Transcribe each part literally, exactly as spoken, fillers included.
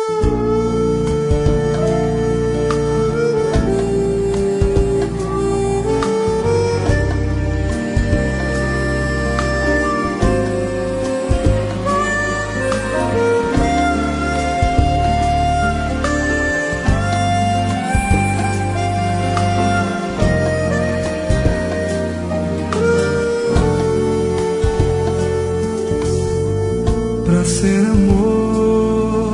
Pra ser amor,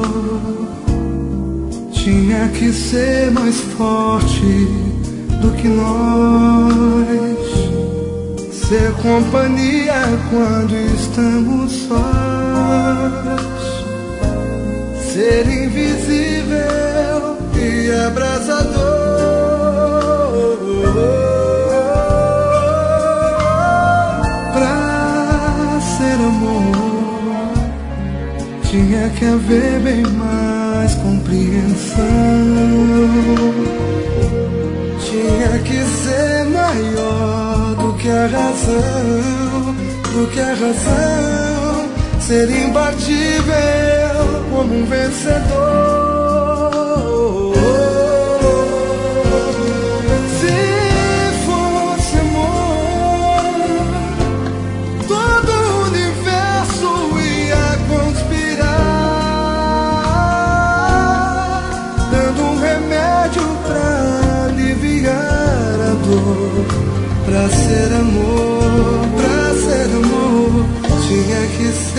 tinha que ser mais forte do que nós. Ser companhia quando estamos sós. Ser invisível e abraçador. Pra ser amor, tinha que haver bem mais compreensão. Tinha que ser maior do que a razão, do que a razão. Ser imbatível como um vencedor. Se fosse amor, todo o universo ia conspirar, dando um remédio pra aliviar a dor. Pra ser amor, pra ser amor, tinha que ser